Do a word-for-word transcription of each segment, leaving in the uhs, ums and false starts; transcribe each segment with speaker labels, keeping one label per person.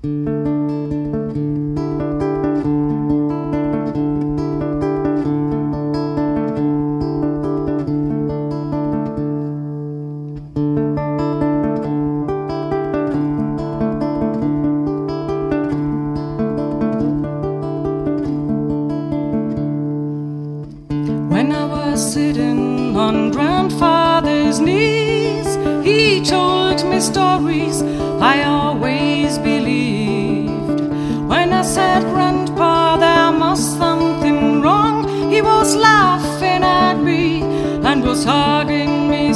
Speaker 1: When I was sitting on grandfather's knees, he told me stories I always believed. When I said, "Grandpa, there must something wrong," he was laughing at me and was hugging me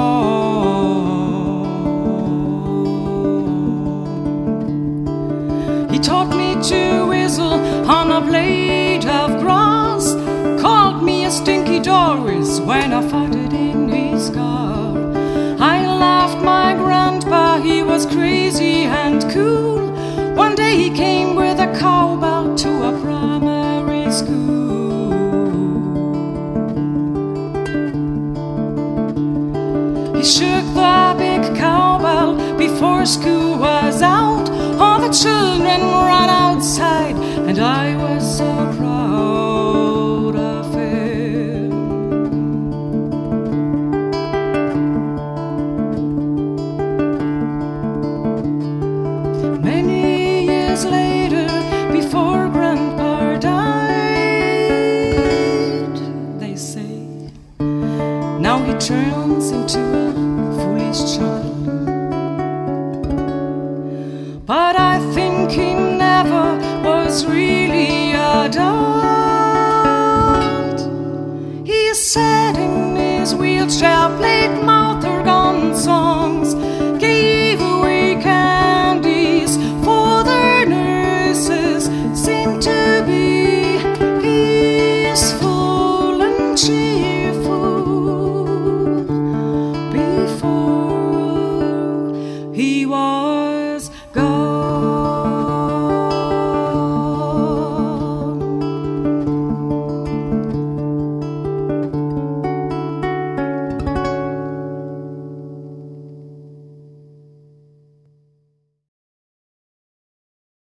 Speaker 1: strong. He taught me to whistle on a blade of grass, called me a stinky Doris when I farted in his car. I laughed my grandpa, he was crazy and cool. One day he came with a cowbell to a primary school. He shook the big cowbell before school was out. All the children ran outside and I was so proud of him. Many years later, before Grandpa died, they say, now he turns into a foolish child. But I think he never was really a adult. He sat in his wheelchair, played my